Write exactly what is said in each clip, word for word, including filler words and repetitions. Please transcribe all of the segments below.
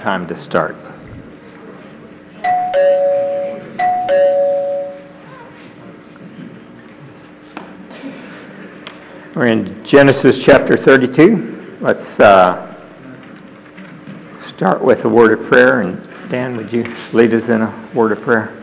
Time to start. We're in Genesis chapter thirty-two. Let's uh, start with a word of prayer. And Dan, would you lead us in a word of prayer?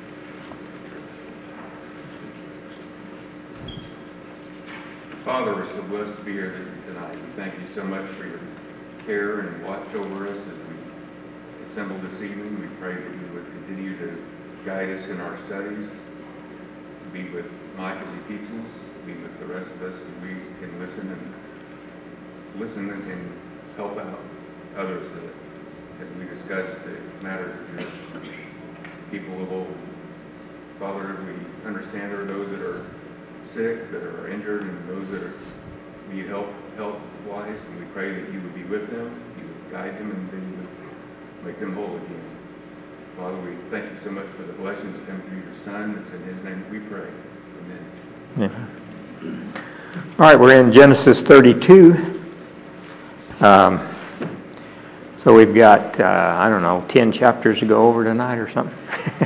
Father, we're so blessed to be here tonight. We thank you so much for your care and watch over us as we assemble this evening. We pray that you would continue to guide us in our studies, be with Mike as he teaches, be with the rest of us, and we can listen and listen and help out others uh, as we discuss the matters of your people of old. Father, we understand there are those that are sick, that are injured, and those that are need help health-wise, and we pray that you would be with them, you would guide them, and then you would make them whole again. Father, we thank you so much for the blessings that come through your Son. It's in his name that we pray. Amen. Yeah. All right, we're in Genesis thirty-two. Um, so we've got, uh, I don't know, ten chapters to go over tonight or something.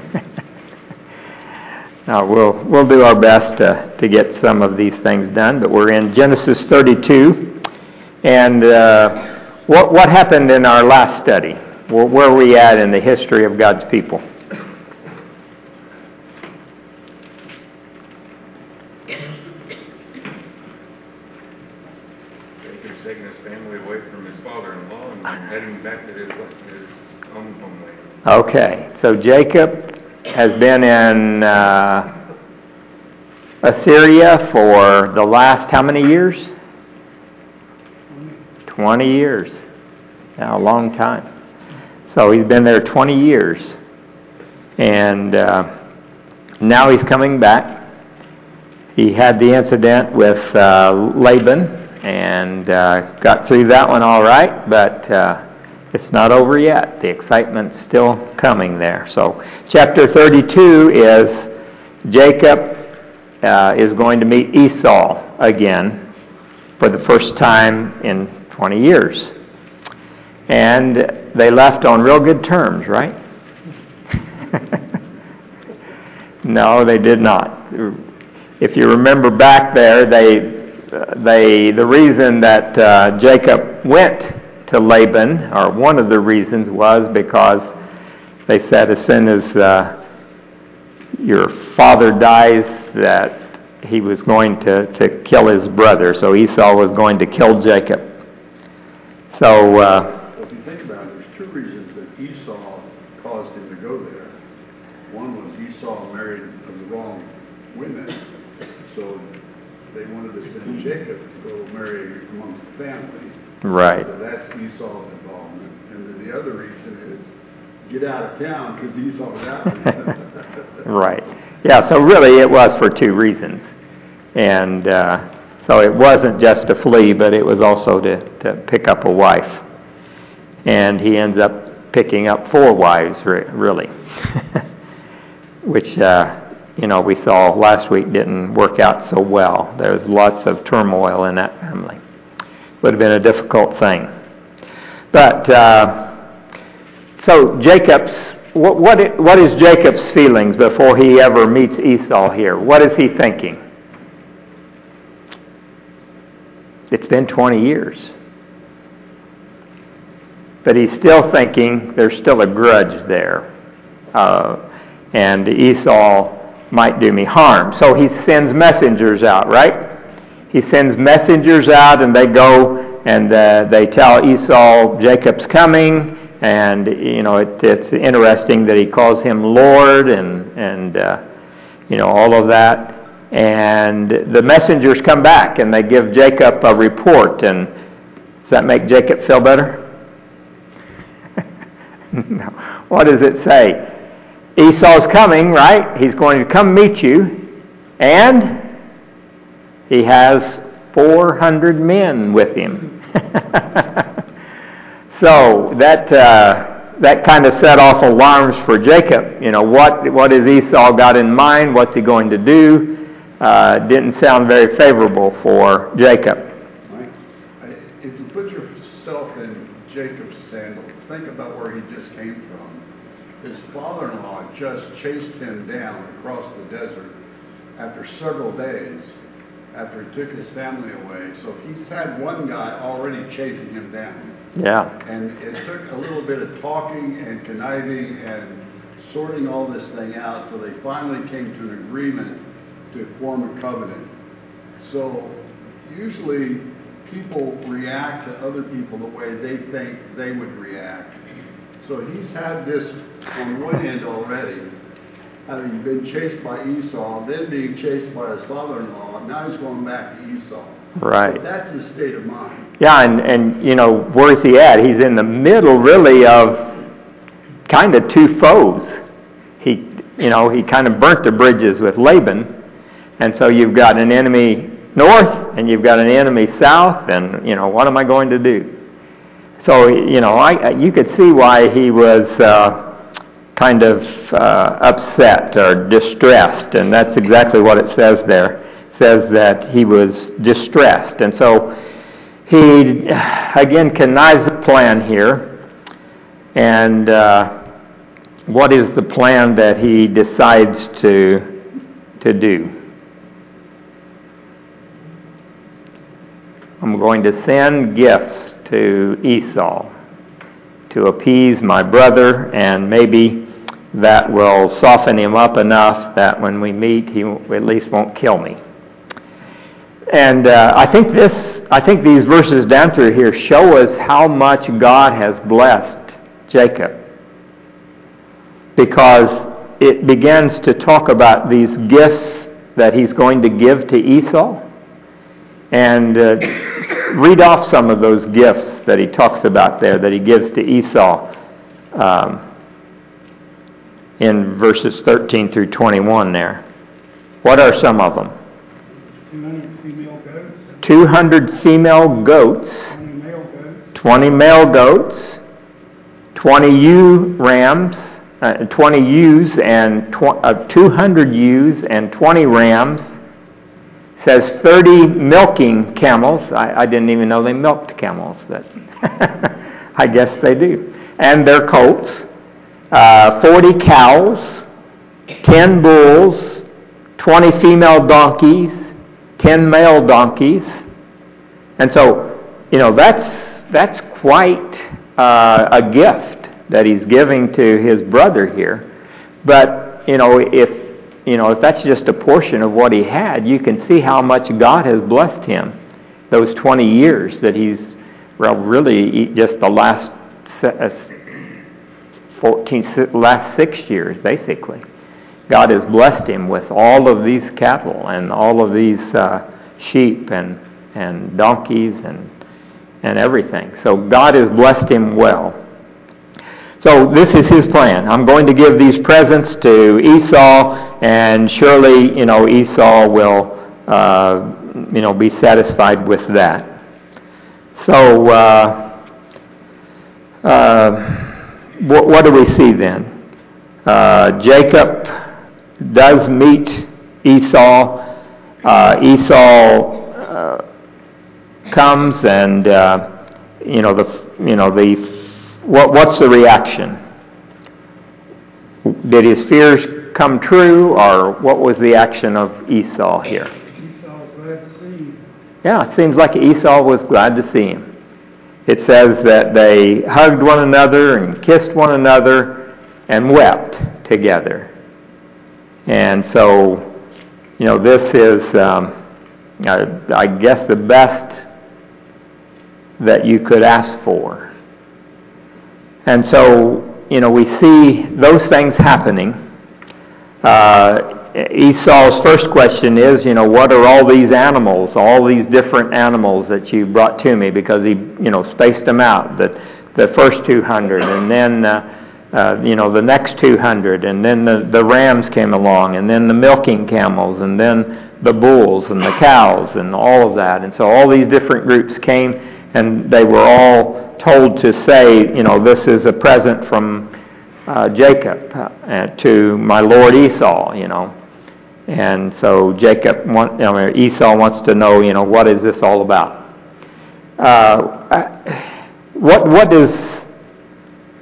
Now, we'll we'll do our best to, to get some of these things done, but we're in Genesis thirty-two. And uh, what what happened in our last study? Where, where are we at in the history of God's people? Jacob's taking his family away from his father-in-law and heading back to his, his own homeland. Okay, so Jacob has been in uh, Assyria for the last how many years? twenty years. Now, a long time. So he's been there twenty years. And uh, now he's coming back. He had the incident with uh, Laban and uh, got through that one all right, but uh, it's not over yet. The excitement's still coming there. So chapter thirty-two is Jacob uh, is going to meet Esau again for the first time in twenty years. And they left on real good terms, right? No, they did not. If you remember back there, they, they the reason that uh, Jacob went to Laban, or one of the reasons was because they said as soon as uh, your father dies that he was going to, to kill his brother. So Esau was going to kill Jacob. So uh, well, if you think about it, there's two reasons that Esau caused him to go there. One was Esau married of the wrong women, so they wanted to send Jacob to go marry amongst the family. Right. So that's Esau's involvement. And then the other reason is get out of town because Esau was out. Right. Yeah, so really it was for two reasons. And uh, so it wasn't just to flee, but it was also to, to pick up a wife. And he ends up picking up four wives, really. Which, uh, you know, we saw last week didn't work out so well. There was lots of turmoil in that family. Would have been a difficult thing. But, uh, so Jacob's, what, what, what is Jacob's feelings before he ever meets Esau here? What is he thinking? It's been twenty years. But he's still thinking there's still a grudge there. Uh, and Esau might do me harm. So he sends messengers out, right? He sends messengers out, and they go and uh, they tell Esau Jacob's coming, and you know it, it's interesting that he calls him Lord, and and uh, you know all of that. And the messengers come back, and they give Jacob a report. And does that make Jacob feel better? No. What does it say? Esau's coming, right? He's going to come meet you, and he has four hundred men with him. So that uh, that kind of set off alarms for Jacob. You know, what what has Esau got in mind? What's he going to do? Uh, didn't sound very favorable for Jacob. If you put yourself in Jacob's sandals, think think about where he just came from. His father-in-law just chased him down across the desert after several days, after he took his family away. So he's had one guy already chasing him down. Yeah. And it took a little bit of talking and conniving and sorting all this thing out till they finally came to an agreement to form a covenant. So usually people react to other people the way they think they would react. So he's had this on one end already, having been chased by Esau, then being chased by his father-in-law, now he's going back to Esau. Right. So that's his state of mind. Yeah, and, and, you know, where's he at? He's in the middle, really, of kind of two foes. He, you know, he kind of burnt the bridges with Laban, and so you've got an enemy north, and you've got an enemy south, and, you know, what am I going to do? So, you know, I you could see why he was uh, kind of uh, upset or distressed, and that's exactly what it says there. It says that he was distressed, and so he, again, connives a plan here, and uh, what is the plan that he decides to to do? I'm going to send gifts to Esau to appease my brother, and maybe that will soften him up enough that when we meet, he at least won't kill me. And uh, I think this, I think these verses down through here show us how much God has blessed Jacob, because it begins to talk about these gifts that he's going to give to Esau. And uh, read off some of those gifts that he talks about there, that he gives to Esau um, in verses thirteen through twenty-one there. What are some of them? two hundred female goats. two hundred female goats. twenty male goats. twenty male goats. twenty ewe rams. Uh, twenty ewes and tw- uh, two hundred ewes and twenty rams. Says thirty milking camels. I, I didn't even know they milked camels, but I guess they do. And their colts. Uh, forty cows, ten bulls, twenty female donkeys, ten male donkeys. And so, you know, that's that's quite uh, a gift that he's giving to his brother here. But, you know, if You know, if that's just a portion of what he had, you can see how much God has blessed him. Those twenty years that he's, well, really just the last fourteen, last six years, basically. God has blessed him with all of these cattle and all of these uh, sheep and and donkeys and and everything. So God has blessed him well. So this is his plan. I'm going to give these presents to Esau, and surely, you know, Esau will, uh, you know, be satisfied with that. So, uh, uh, what, what do we see then? Uh, Jacob does meet Esau. Uh, Esau uh, comes, and uh, you know the, you know the. What, what's the reaction? Did his fears come true, or what was the action of Esau here? Esau was glad to see him. Yeah, it seems like Esau was glad to see him. It says that they hugged one another and kissed one another and wept together. And so, you know, this is, um, I, I guess, the best that you could ask for. And so, you know, we see those things happening. Uh, Esau's first question is, you know, what are all these animals, all these different animals that you brought to me? Because he, you know, spaced them out, the, the first two hundred, and then, uh, uh, you know, the next two hundred, and then the, the rams came along, and then the milking camels, and then the bulls and the cows, and all of that. And so all these different groups came, and they were all told to say, you know, this is a present from uh, Jacob uh, to my lord Esau, you know. And so Jacob, want, I mean, Esau wants to know, you know, what is this all about? Uh, what what does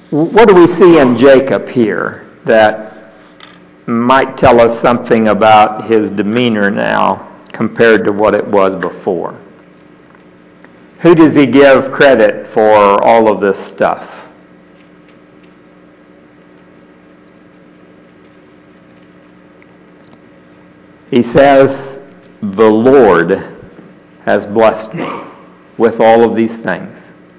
What do we see in Jacob here that might tell us something about his demeanor now compared to what it was before? Who does he give credit for all of this stuff? He says, the Lord has blessed me with all of these things.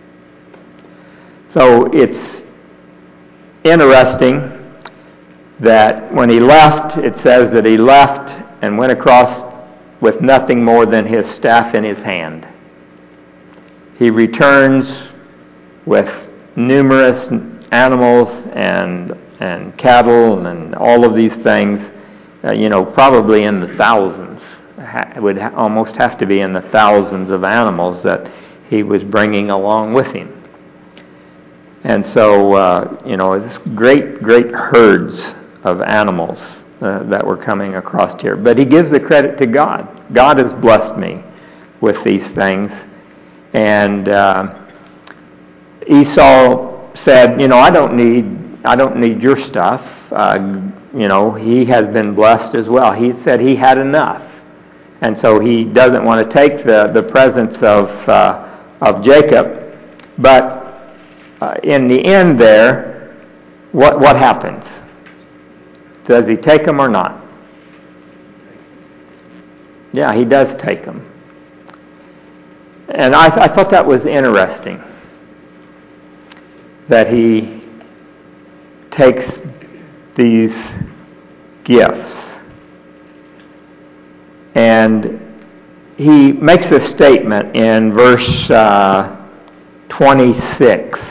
So it's interesting that when he left, it says that he left and went across with nothing more than his staff in his hand. He returns with numerous animals and and cattle and all of these things, uh, you know, probably in the thousands. It would ha- almost have to be in the thousands of animals that he was bringing along with him. And so, uh, you know, it's great, great herds of animals uh, that were coming across here. But he gives the credit to God. God has blessed me with these things. And uh, Esau said, you know, I don't need, I don't need your stuff. Uh, you know, he has been blessed as well. He said he had enough. And so he doesn't want to take the, the presents of, uh, of Jacob. But Uh, in the end there, what what happens? Does he take them or not? Yeah, he does take them. And I, th- I thought that was interesting, that he takes these gifts and he makes a statement in verse uh, twenty-six.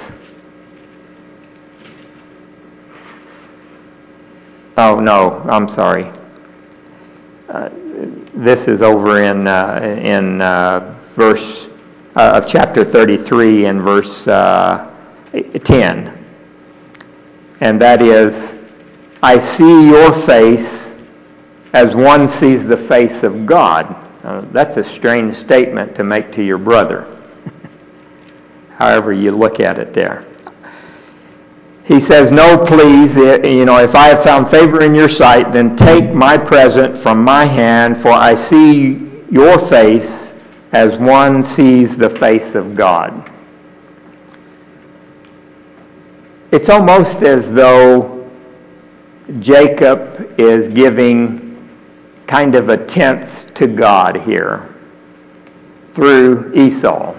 Oh, no, I'm sorry. Uh, this is over in uh, in uh, verse uh, of chapter thirty-three in verse uh, ten. And that is, I see your face as one sees the face of God. Uh, that's a strange statement to make to your brother. However you look at it there. He says, no, please, you know, if I have found favor in your sight, then take my present from my hand, for I see your face as one sees the face of God. It's almost as though Jacob is giving kind of a tenth to God here through Esau.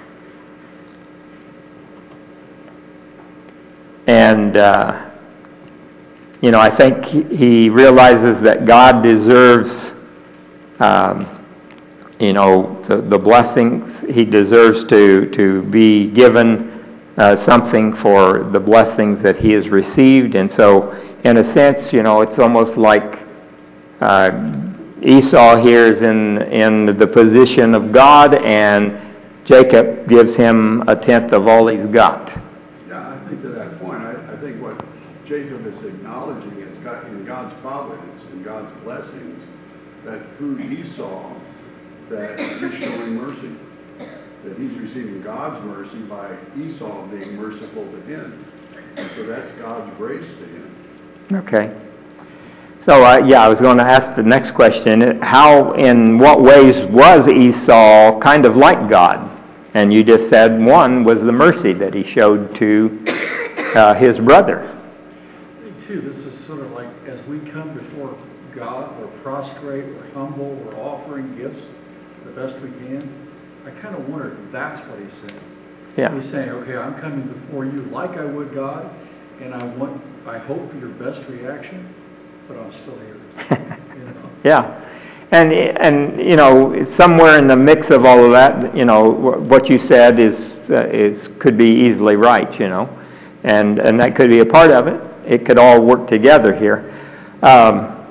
And, uh, you know, I think he realizes that God deserves, um, you know, the, the blessings. He deserves to, to be given uh, something for the blessings that he has received. And so, in a sense, you know, it's almost like uh, Esau here is in, in the position of God, and Jacob gives him a tenth of all he's got. I think to that point, I, I think what Jacob is acknowledging is God, in God's providence, in God's blessings, that through Esau, that he's showing mercy. That he's receiving God's mercy by Esau being merciful to him. And so that's God's grace to him. Okay. So, uh, yeah, I was going to ask the next question. How, in what ways was Esau kind of like God? And you just said one was the mercy that he showed to uh, his brother. Me too. This is sort of like as we come before God, we're prostrate, we're humble, we're offering gifts the best we can. I kind of wonder if that's what he's saying. Yeah. He's saying, okay, I'm coming before you like I would God, and I want, I hope for your best reaction, but I'm still here. You know? Yeah. And, and you know, somewhere in the mix of all of that, you know, what you said is uh, is could be easily right, you know. And and that could be a part of it. It could all work together here. Um,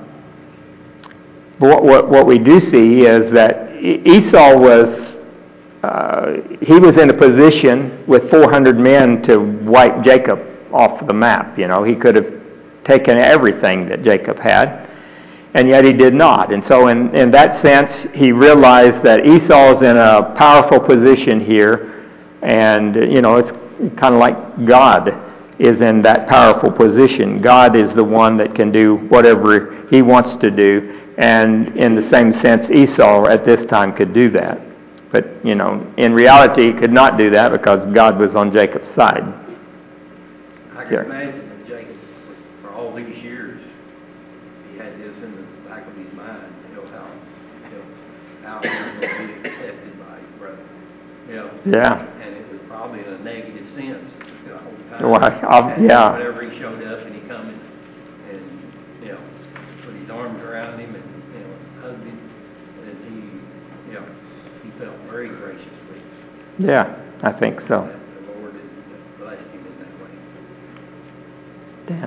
but what, what, what we do see is that Esau was, uh, he was in a position with four hundred men to wipe Jacob off the map, you know. He could have taken everything that Jacob had. And yet he did not. And so in, in that sense, he realized that Esau's in a powerful position here. And, you know, it's kind of like God is in that powerful position. God is the one that can do whatever he wants to do, and in the same sense, Esau at this time could do that. But, you know, in reality, he could not do that because God was on Jacob's side. I can Here. imagine that Jacob, for all these years, he had this in the back of his mind, you know, how, you know, how he was going to be accepted by his brother. You know, Yeah. and it was probably in a negative sense the whole time. Well, I'll- And yeah. Whenever he showed up and he come and, and, you know, put his arms around him and, you know, hugged him, and he, you know, he felt very gracious with him. Yeah, I think so. That the Lord had blessed him in that way. Dan?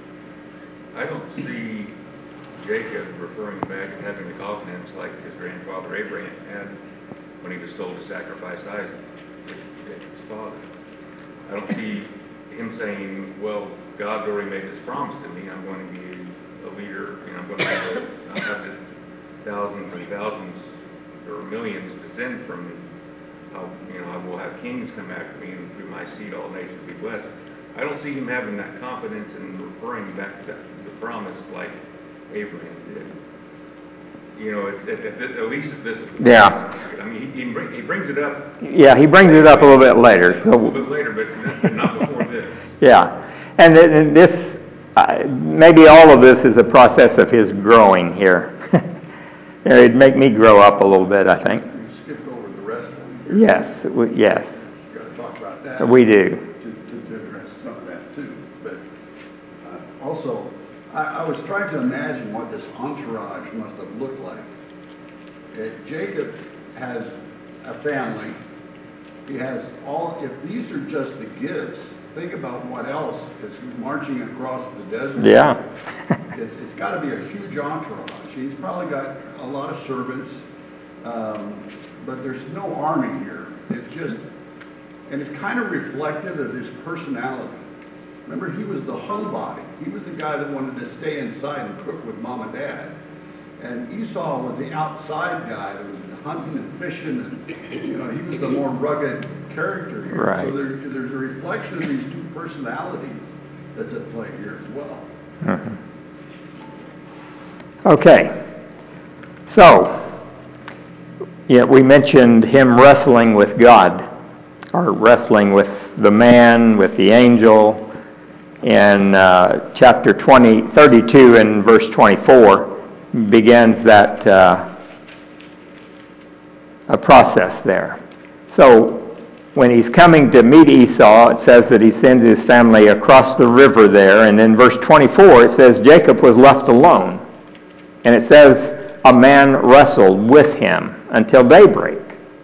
I don't see Jacob referring back and having the confidence like his grandfather Abraham had when he was told to sacrifice Isaac, Jacob's father. I don't see him saying, well, God's already made this promise to me, I'm going to be a leader, and I'm going to have, a, I'll have the thousands and thousands or millions descend from me. I'll, you know, I will have kings come after me, and through my seed all nations will be blessed. I don't see him having that confidence and referring back to the promise like Abraham did. You know, at, at, at, at least at this. Yeah. I mean, he, he, bring, he brings it up Yeah, he brings it up a little bit later. a little So, bit later, but not before this. yeah. And, th- and this, uh, maybe all of this is a process of his growing here. It'd make me grow up a little bit, I think. You skipped over the wrestling. here. Yes, we, yes, Got to talk about that. we do. To, to, to address some of that too. But uh, also, I, I was trying to imagine what this entourage must have looked like. Uh, Jacob has a family. He has all, if these are just the gifts, think about what else is marching across the desert. Yeah. It's, it's got to be a huge entourage. He's probably got a lot of servants, um, but there's no army here. It's just, and it's kind of reflective of his personality. Remember, he was the homebody. He was the guy that wanted to stay inside and cook with mom and dad. And Esau was the outside guy that was hunting and fishing, and you know, he was the more rugged character here. Right. So there, there's a reflection of these two personalities that's at play here as well. Mhm. Okay. So, yeah, we mentioned him wrestling with God, or wrestling with the man, with the angel. In uh, chapter twenty, thirty-two and verse twenty-four begins that uh, a process there. So when he's coming to meet Esau, it says that he sends his family across the river there, and in verse twenty-four it says Jacob was left alone. And it says a man wrestled with him until daybreak.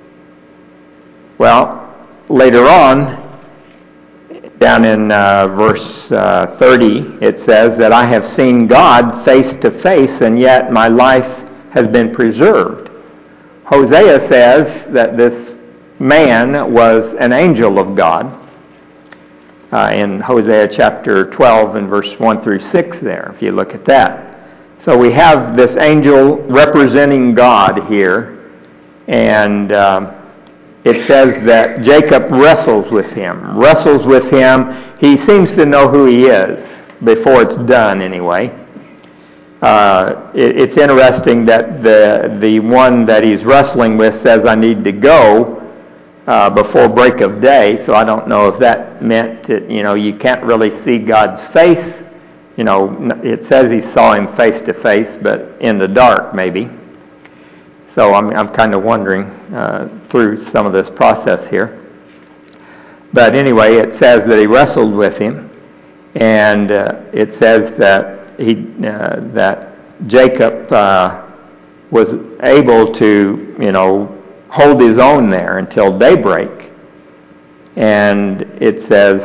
Well, later on, down in uh, verse uh, thirty, it says that I have seen God face to face, and yet my life has been preserved. Hosea says that this man was an angel of God uh, in Hosea chapter twelve and verse one through six there, if you look at that. So we have this angel representing God here, and um, it says that Jacob wrestles with him. Wrestles with him. He seems to know who he is before it's done anyway. Uh, it, it's interesting that the the one that he's wrestling with says, I need to go uh, before break of day. So I don't know if that meant that, you know, you can't really see God's face. You know, it says he saw him face to face, but in the dark maybe. So I'm I'm kind of wondering uh, through some of this process here. But anyway, it says that he wrestled with him, and uh, it says that he uh, that Jacob uh, was able to, you know, hold his own there until daybreak. And it says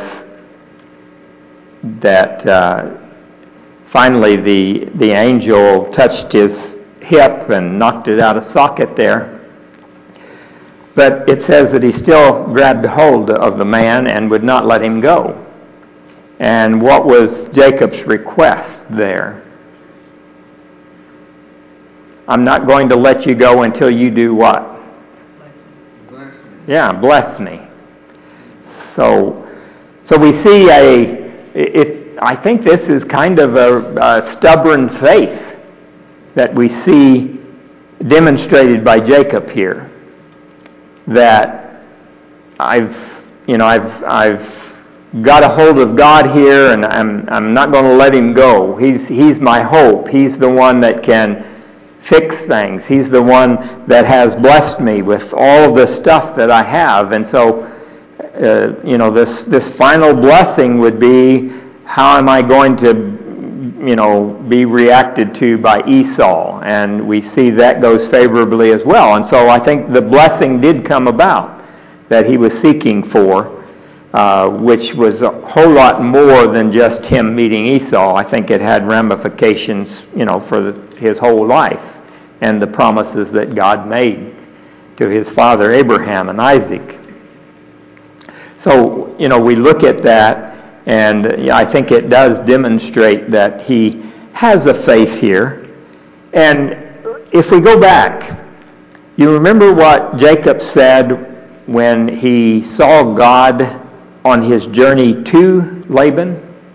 that uh, finally the the angel touched his hip and knocked it out of socket there. But it says that he still grabbed hold of the man and would not let him go. And what was Jacob's request there? I'm not going to let you go until you do what? Bless me. Yeah, bless me. So, so we see a it, I think this is kind of a, a stubborn faith that we see demonstrated by Jacob here. That I've, you know, I've, I've got a hold of God here, and I'm, I'm not going to let him go. He's, he's my hope. He's the one that can fix things. He's the one that has blessed me with all of the stuff that I have. And so, uh, you know, this, this final blessing would be, how am I going to, you know, be reacted to by Esau? And we see that goes favorably as well. And so I think the blessing did come about that he was seeking for, uh, which was a whole lot more than just him meeting Esau. I think it had ramifications, you know, for the, his whole life and the promises that God made to his father Abraham and Isaac. So, you know, we look at that, and I think it does demonstrate that he has a faith here. And if we go back, you remember what Jacob said when he saw God on his journey to Laban?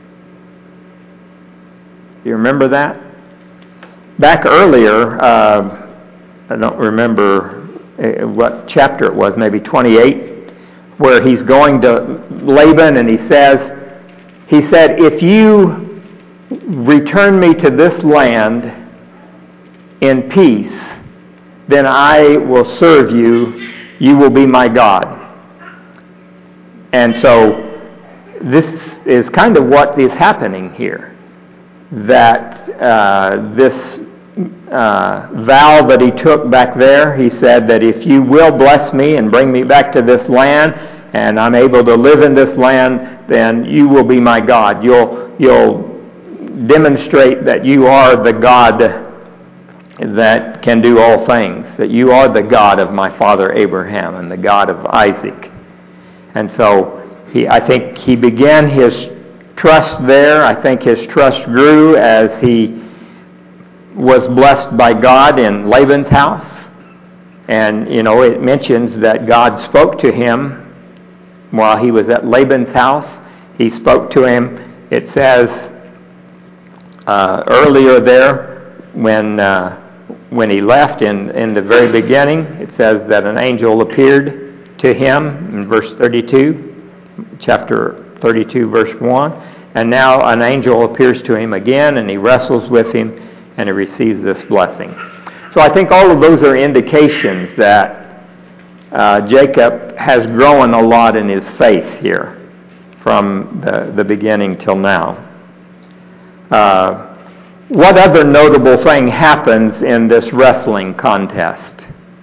You remember that? Back earlier, uh, I don't remember what chapter it was, maybe twenty-eight, where he's going to Laban and he says, he said, if you return me to this land in peace, then I will serve you. You will be my God. And so this is kind of what is happening here. That uh, this uh, vow that he took back there, he said that if you will bless me and bring me back to this land, and I'm able to live in this land, then you will be my God. You'll you'll demonstrate that you are the God that can do all things, that you are the God of my father Abraham and the God of Isaac. And so he, I think he began his trust there. I think his trust grew as he was blessed by God in Laban's house. And, you know, it mentions that God spoke to him while he was at Laban's house. He spoke to him, it says, uh, earlier there, when uh, when he left in, in the very beginning, it says that an angel appeared to him in verse thirty-two, chapter thirty-two, verse one. And now an angel appears to him again, and he wrestles with him, and he receives this blessing. So I think all of those are indications that Uh, Jacob has grown a lot in his faith here from the, the beginning till now. Uh, what other notable thing happens in this wrestling contest?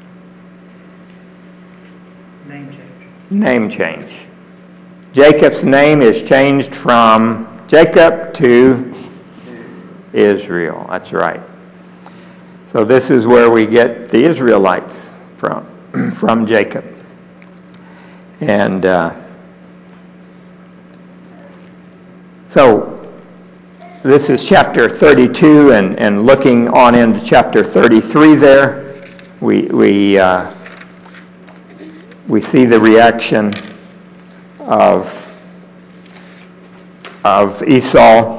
Name change. Name change. Jacob's name is changed from Jacob to Israel. That's right. So this is where we get the Israelites from. from Jacob. And uh, so this is chapter thirty-two, and, and looking on into chapter thirty-three there, we we uh, we see the reaction of of Esau.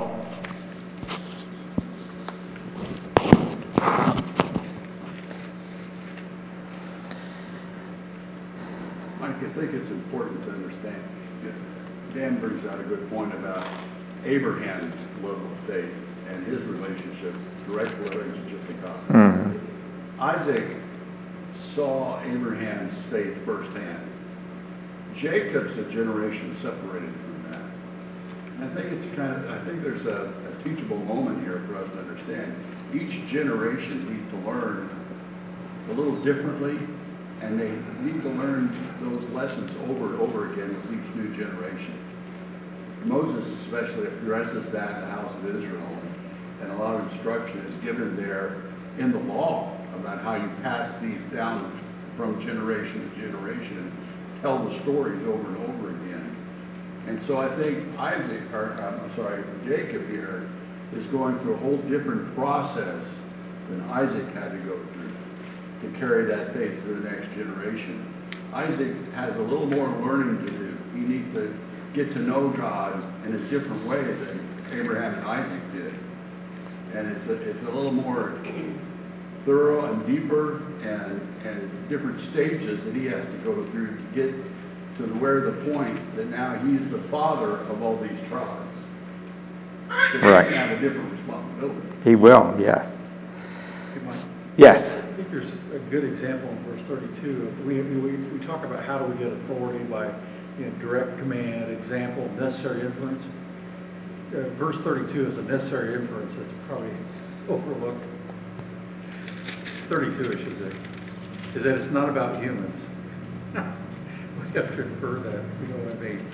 Dan brings out a good point about Abraham's level of faith and his relationship, direct relationship to God. Mm-hmm. Isaac saw Abraham's faith firsthand. Jacob's a generation separated from that. And I think it's kind of, I think there's a, a teachable moment here for us to understand. Each generation needs to learn a little differently, and they need to learn those lessons over and over again with each new generation. Moses especially addresses that in the house of Israel, and a lot of instruction is given there in the law about how you pass these down from generation to generation and tell the stories over and over again. And so I think Isaac, or I'm sorry, Jacob here is going through a whole different process than Isaac had to go through to carry that faith to the next generation. Isaac has a little more learning to do. He needs to get to know God in a different way than Abraham and Isaac did. And it's a, it's a little more thorough and deeper and, and different stages that he has to go through to get to the, where the point that now he's the father of all these tribes. So Right. He's going to have a different responsibility. He will, yes. Good morning. Yes. I think there's a good example in verse thirty-two. We, we, we talk about how do we get authority by, you know, direct command, example, necessary inference. Uh, verse thirty-two is a necessary inference that's probably overlooked. thirty-two, I should say, is that it's not about humans. We have to infer that, you know what I mean?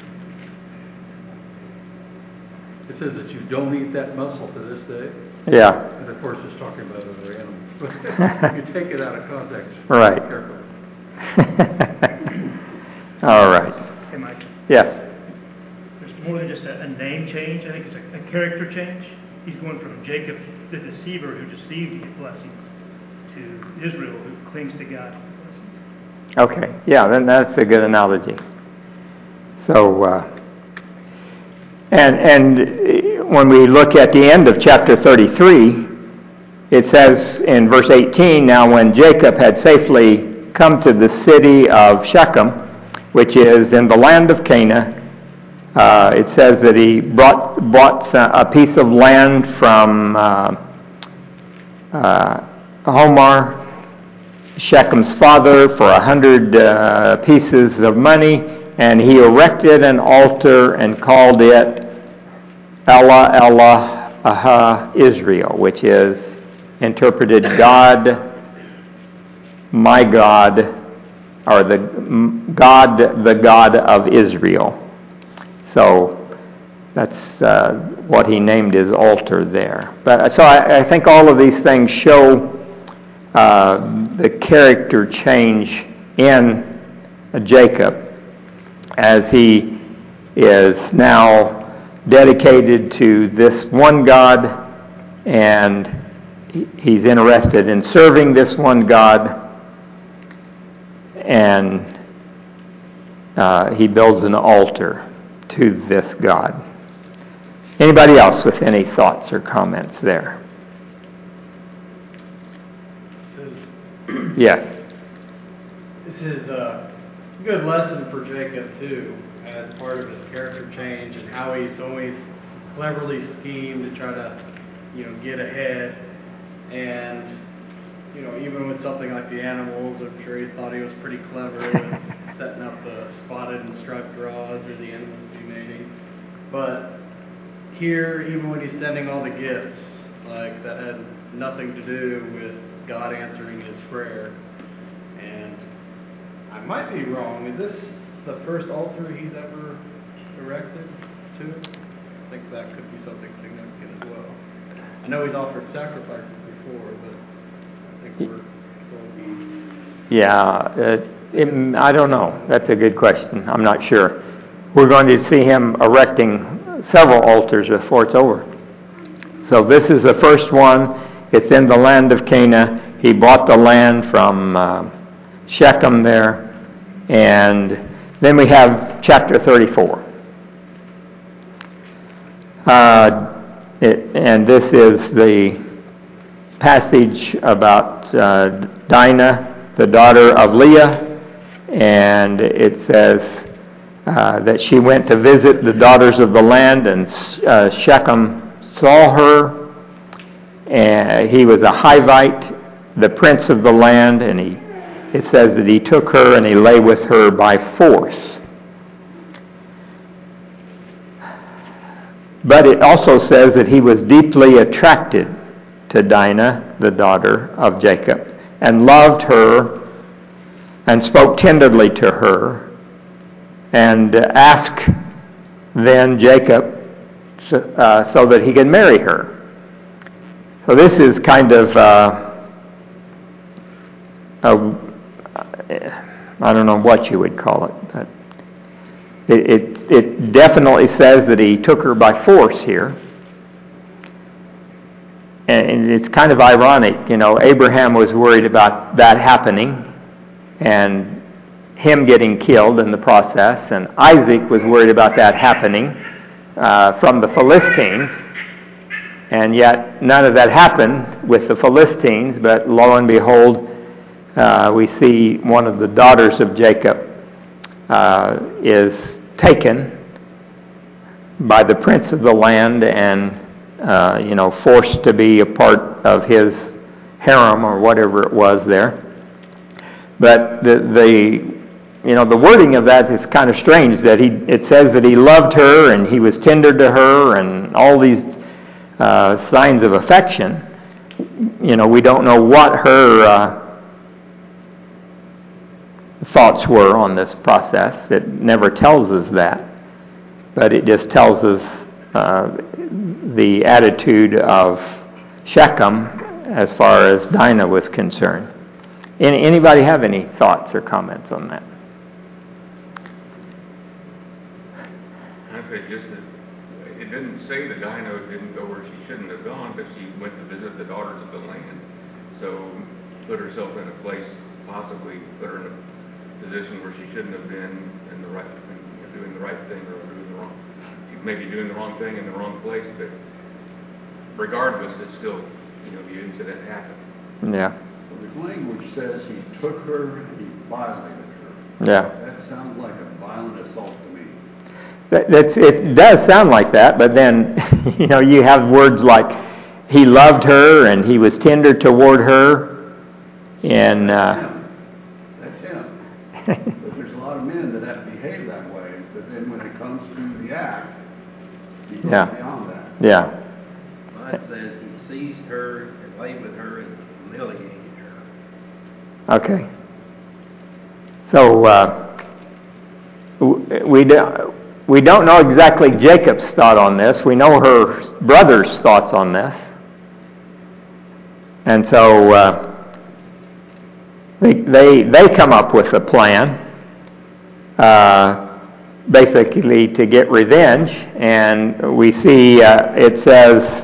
It says that you don't eat that mussel to this day. Yeah. And of course, it's talking about other animals. You take it out of context. Right. Carefully. All right. Hey, Mike, Yes. there's more than just a, a name change. I think it's a, a character change. He's going from Jacob, the deceiver who deceived you with blessings, to Israel who clings to God with blessings. Okay. Yeah, then that's a good analogy. So, uh, and and when we look at the end of chapter thirty-three, it says in verse eighteen, now when Jacob had safely come to the city of Shechem, which is in the land of Canaan, uh, it says that he brought bought a piece of land from uh, uh, Homer, Shechem's father, for a hundred uh, pieces of money, and he erected an altar and called it Elah Elah Aha Israel, which is interpreted God, my God, or the God, the God of Israel. So that's uh, what he named his altar there. But so I, I think all of these things show uh, the character change in Jacob as he is now dedicated to this one God, and he's interested in serving this one God, and uh, he builds an altar to this God. Anybody else with any thoughts or comments there? Yes. This is a good lesson for Jacob, too, as part of his character change and how he's always cleverly schemed to try to, you know, get ahead. And, you know, even with something like the animals, I'm sure he thought he was pretty clever with setting up the spotted and striped rods or the animals to be mating. But here, even when he's sending all the gifts, like, that had nothing to do with God answering his prayer. And I might be wrong. Is this the first altar he's ever erected to? I think that could be something significant as well. I know he's offered sacrifices before, but I think we're going to be... Yeah, uh, it, I don't know. That's a good question. I'm not sure. We're going to see him erecting several altars before it's over. So this is the first one. It's in the land of Canaan. He bought the land from uh, Shechem there. And then we have chapter thirty-four. Uh, it, and this is the passage about uh, Dinah, the daughter of Leah. And it says uh, that she went to visit the daughters of the land, and uh, Shechem saw her. And he was a Hivite, the prince of the land, and he it says that he took her and he lay with her by force. But it also says that he was deeply attracted to Dinah, the daughter of Jacob, and loved her and spoke tenderly to her, and asked then Jacob so, uh, so that he could marry her. So this is kind of uh, a, I don't know what you would call it, but it, it it definitely says that he took her by force here. And it's kind of ironic, you know, Abraham was worried about that happening, and him getting killed in the process, and Isaac was worried about that happening uh, from the Philistines, and yet none of that happened with the Philistines, but lo and behold, uh, we see one of the daughters of Jacob uh, is taken by the prince of the land and uh, you know, forced to be a part of his harem or whatever it was there. But the, the you know, the wording of that is kind of strange, that he, it says that he loved her and he was tender to her and all these uh, signs of affection. You know, we don't know what her uh, thoughts were on this process. It never tells us that. But it just tells us uh, the attitude of Shechem as far as Dinah was concerned. Any, anybody have any thoughts or comments on that? I say just that it didn't say that Dinah didn't go where she shouldn't have gone, but she went to visit the daughters of the land. So put herself in a place, possibly put her in a position where she shouldn't have been in the right, doing the right thing or doing the wrong. She may be doing the wrong thing in the wrong place, but regardless, it's still, you know, the incident happened. Yeah. The language says he took her and he violated her. Yeah. That sounds like a violent assault to me. That, that's, it does sound like that, but then, you know, you have words like he loved her and he was tender toward her, and uh, that's him. That's him. But there's a lot of men that have behaved that way, but then when it comes to the act, he goes yeah. beyond that. Yeah. Well, it says he seized her and lay with her and humiliated her. Okay. So uh, we do, we don't know exactly Jacob's thought on this. We know her brother's thoughts on this. And so uh, they, they they come up with a plan, uh, basically to get revenge. And we see uh, it says,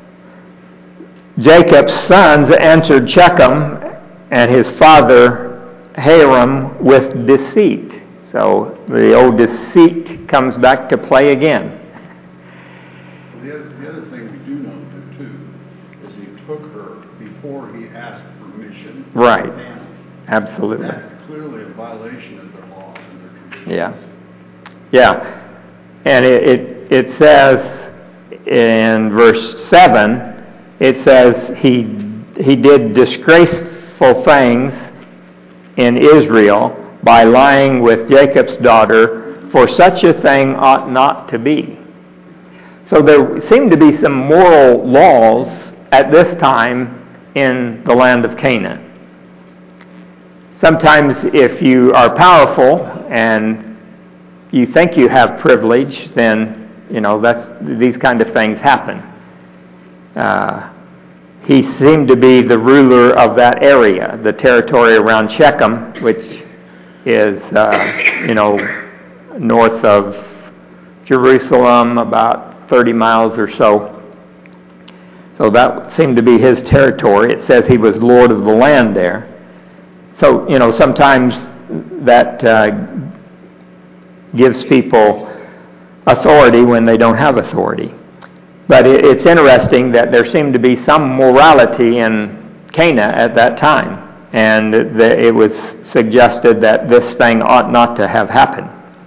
Jacob's sons answered Shechem and his father Hiram with deceit. So the old deceit comes back to play again. The other, the other thing we do know, too, is he took her before he asked permission. Right. from Hannah. Absolutely. That's clearly a violation of their laws and their traditions. Yeah. Yeah. And it, it, it says in verse seven, it says he, he did disgraceful things in Israel by lying with Jacob's daughter, for such a thing ought not to be. So there seem to be some moral laws at this time in the land of Canaan. Sometimes if you are powerful and you think you have privilege, then, you know, that's, these kind of things happen. Uh, he seemed to be the ruler of that area, the territory around Shechem, which is, uh, you know, north of Jerusalem, about thirty miles or so. So that seemed to be his territory. It says he was lord of the land there. So, you know, sometimes that uh, gives people authority when they don't have authority. But it, it's interesting that there seemed to be some morality in Cana at that time. And the, it was suggested that this thing ought not to have happened.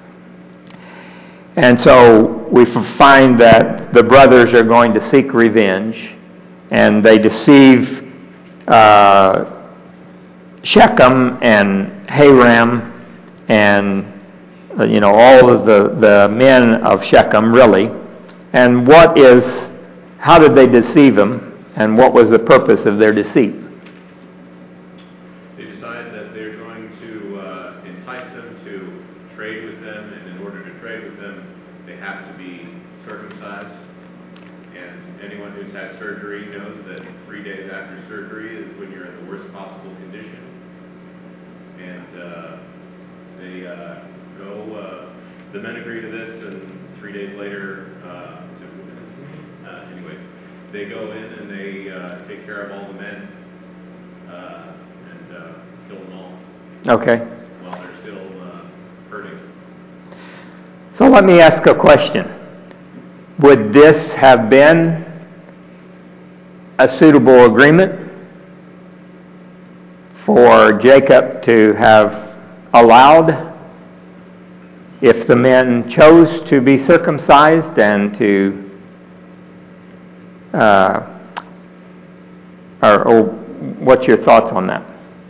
And so we find that the brothers are going to seek revenge, and they deceive uh, Shechem and Hiram and, uh, you know, all of the, the men of Shechem, really. And what is, how did they deceive them, and what was the purpose of their deceit? They decided that they're going to uh, entice them to trade with them, and in order to trade with them, they have to be circumcised. And anyone who's had surgery knows that three days after surgery is when you're in the worst possible condition. And uh, they uh, go, uh, the men agree to this, and three days later, uh, uh, anyways, they go in and they uh, take care of all the men uh, and uh, kill them all. Okay. While they're still So let me ask a question. Would this have been a suitable agreement for Jacob to have allowed if the men chose to be circumcised and to, uh, or, or what's your thoughts on that?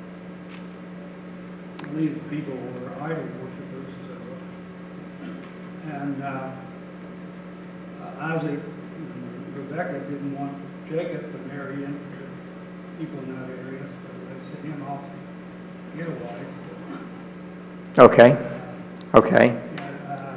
These people were idol worshippers, so, and uh, Isaac and Rebekah didn't want Jacob to marry into the people in that area, so they sent him off to get a wife. So, Okay. Okay. uh,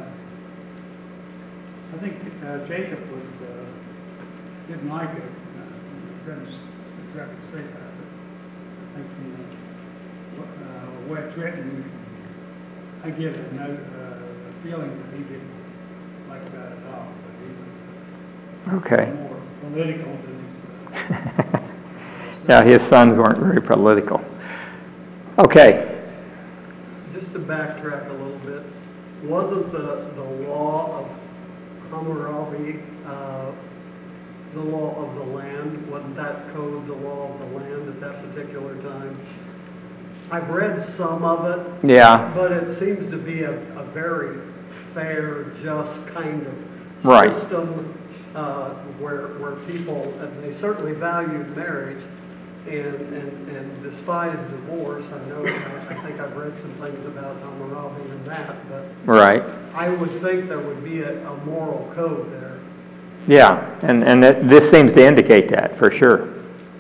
I think uh, Jacob was uh, didn't like it. Uh, couldn't exactly say that, but I think you know, uh, what's written, I get a, no, uh, a feeling that he didn't like that at all. But he was Okay. more political than his. Uh, Yeah, his sons weren't very political. Okay. Just to backtrack a little bit, wasn't the, the law of Hammurabi uh, the law of the land? Wasn't that code the law of the land at that particular time? I've read some of it, Yeah. but it seems to be a, a very fair, just kind of Right. system uh, where where people, and they certainly valued marriage and, and, and despised divorce. I know, I, I think I've read some things about Hammurabi and that, but Right. I would think there would be a, a moral code there. Yeah, and, and it, this seems to indicate that, for sure.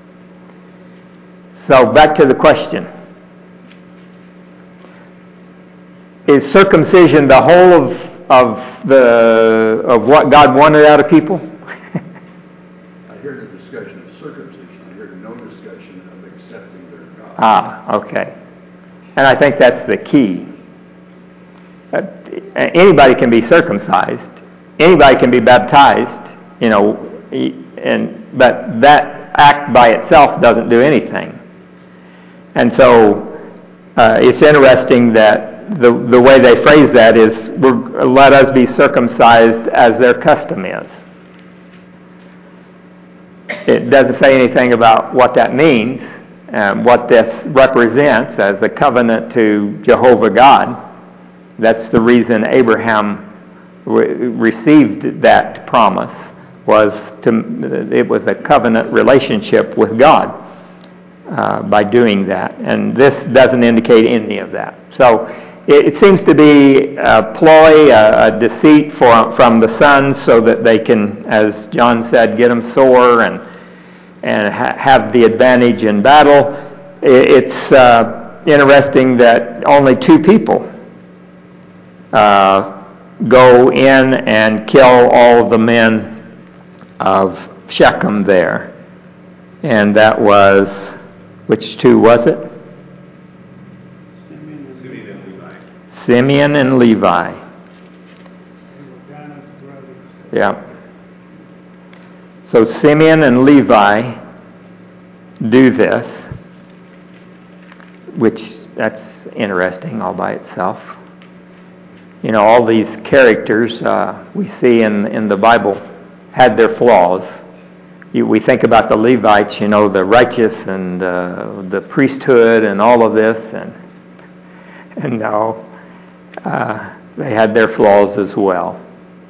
So, back to the question. Is circumcision the whole of, of, the, of what God wanted out of people? I heard a discussion of circumcision. I heard no discussion of accepting their God. Ah, okay. And I think that's the key. Uh, anybody can be circumcised. Anybody can be baptized, you know, and but that act by itself doesn't do anything. And so uh, it's interesting that the the way they phrase that is, we're, let us be circumcised as their custom is. It doesn't say anything about what that means, and what this represents as a covenant to Jehovah God. That's the reason Abraham re- received that promise, was to it was a covenant relationship with God uh, by doing that. And this doesn't indicate any of that. So it, it seems to be a ploy, a, a deceit for, from the sons, so that they can, as John said, get them sore and and ha- have the advantage in battle. It, it's uh, interesting that only two people Uh, go in and kill all of the men of Shechem there. And that was, which two was it? Simeon and Simeon and Levi. Simeon and Levi. They were Dinah's brothers. Yeah. So Simeon and Levi do this, which that's interesting all by itself. You know, all these characters uh, we see in, in the Bible had their flaws. You, we think about the Levites, you know, the righteous and uh, the priesthood and all of this, and and no, uh, they had their flaws as well.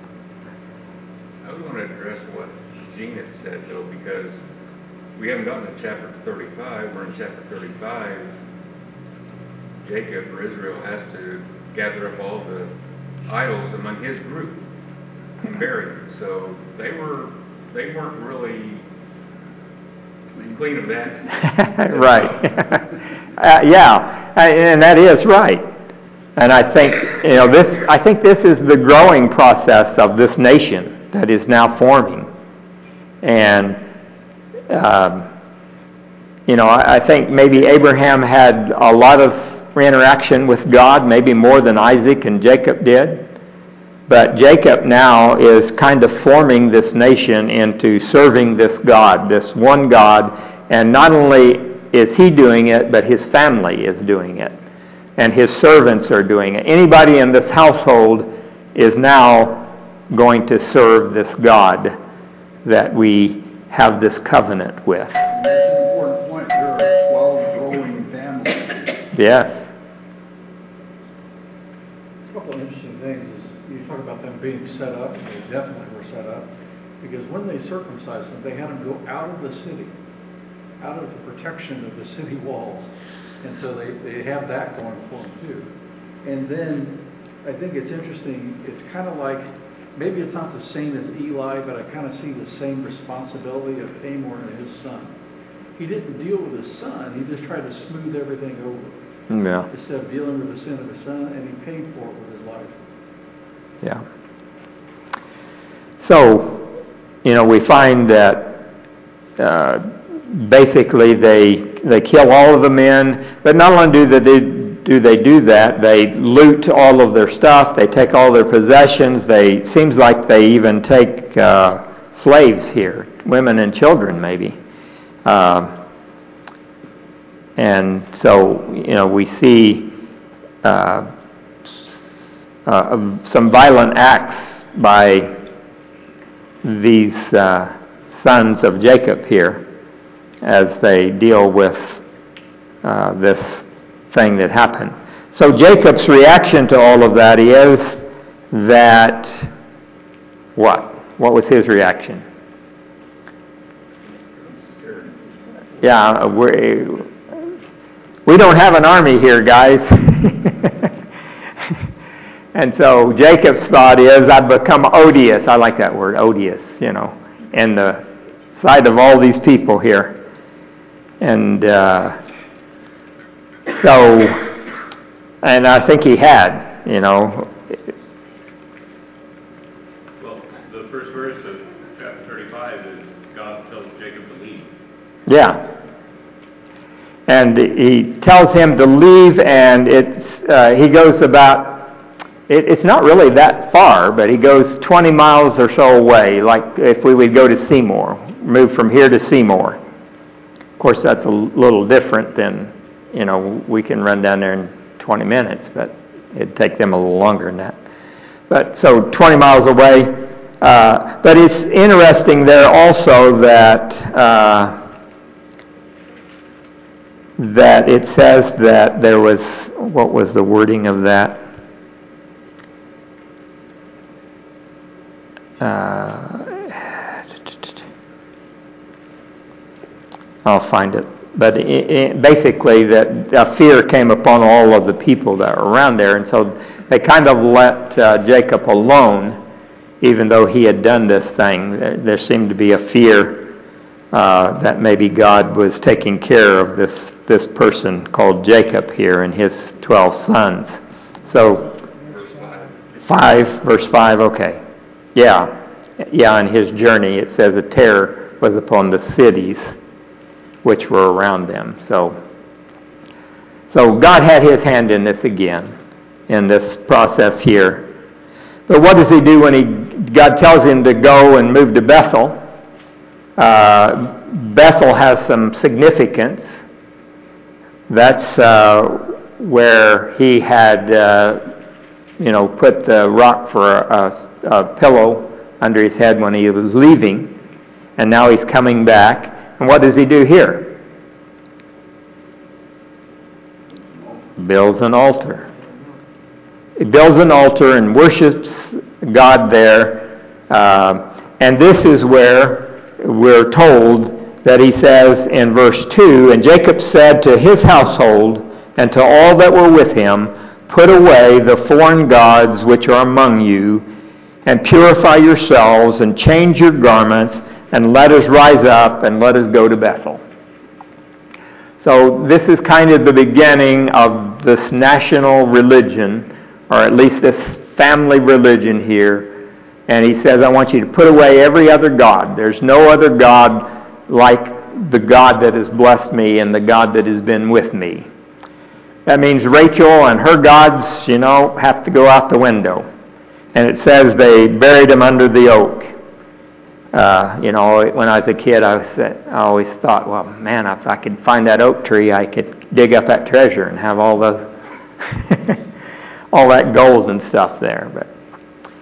I was going to address what Gene had said, though, because we haven't gotten to chapter thirty-five. We're in chapter thirty-five. Jacob, or Israel, has to gather up all the idols among his group and bury them. So they were they weren't really clean of that. Right. uh, yeah, and that is right. And I think you know this. I think this is the growing process of this nation that is now forming, and um, you know I, I think maybe Abraham had a lot of interaction with God, maybe more than Isaac and Jacob did. But Jacob now is kind of forming this nation into serving this God, this one God, and not only is he doing it, but his family is doing it, and his servants are doing it. Anybody in this household is now going to serve this God that we have this covenant with. And that's an important point. There are twelve growing families. Yes. A couple of interesting things is you talk about them being set up, and they definitely were set up, because when they circumcised them, they had them go out of the city, out of the protection of the city walls. And so they, they have that going for them too. And then I think it's interesting, it's kind of like, maybe it's not the same as Eli, but I kind of see the same responsibility of Hamor and his son. He didn't deal with his son, he just tried to smooth everything over. Yeah. Instead of dealing with the sin of his son, and he paid for it with his life. Yeah. So, you know, we find that uh, basically they they kill all of the men, but not only do they do they do that, they loot all of their stuff, they take all their possessions. They seems like they even take uh, slaves here, women and children maybe. Uh, and so, you know, we see uh, uh, some violent acts by these uh, sons of Jacob here as they deal with uh, this thing that happened. So Jacob's reaction to all of that is that, what? What was his reaction? Yeah, we we don't have an army here, guys. And so Jacob's thought is, I've become odious. I like that word, odious, you know, in the sight of all these people here. And uh, so, and I think he had, you know. Well, the first verse of chapter thirty-five is God tells Jacob to leave. Yeah. And he tells him to leave, and it's uh, he goes about, it, it's not really that far, but he goes twenty miles or so away, like if we would go to Seymour, move from here to Seymour. Of course, that's a little different than, you know, we can run down there in twenty minutes, but it'd take them a little longer than that. But so twenty miles away. Uh, but it's interesting there also that uh, that it says that there was, what was the wording of that? Uh, I'll find it. But it, it, basically that a fear came upon all of the people that were around there, and so they kind of let uh, Jacob alone, even though he had done this thing. There, there seemed to be a fear uh, that maybe God was taking care of this this person called Jacob here and his twelve sons. So, five, verse five, okay. Yeah, yeah, on his journey it says a terror was upon the cities which were around them. So, so God had his hand in this again, in this process here. But what does he do when he God tells him to go and move to Bethel? Uh, Bethel has some significance. That's uh, where he had, uh, you know, put the rock for a, a pillow under his head when he was leaving, and now he's coming back. And what does he do here? Builds an altar. He builds an altar and worships God there. Uh, and this is where we're told that he says in verse two, and Jacob said to his household and to all that were with him, put away the foreign gods which are among you, and purify yourselves, and change your garments, and let us rise up, and let us go to Bethel. So this is kind of the beginning of this national religion, or at least this family religion here. And he says, I want you to put away every other god. There's no other god like the God that has blessed me and the God that has been with me. That means Rachel and her gods, you know, have to go out the window. And it says they buried him under the oak. Uh, you know, when I was a kid, I, was, I always thought, well, man, if I could find that oak tree, I could dig up that treasure and have all the all that gold and stuff there. But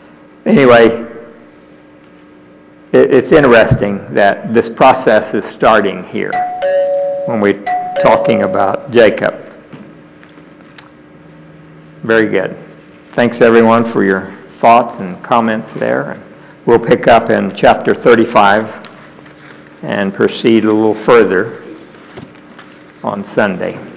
Anyway, it, it's interesting that this process is starting here when we're talking about Jacob. Very good. Thanks everyone for your thoughts and comments there. We'll pick up in chapter thirty-five and proceed a little further on Sunday.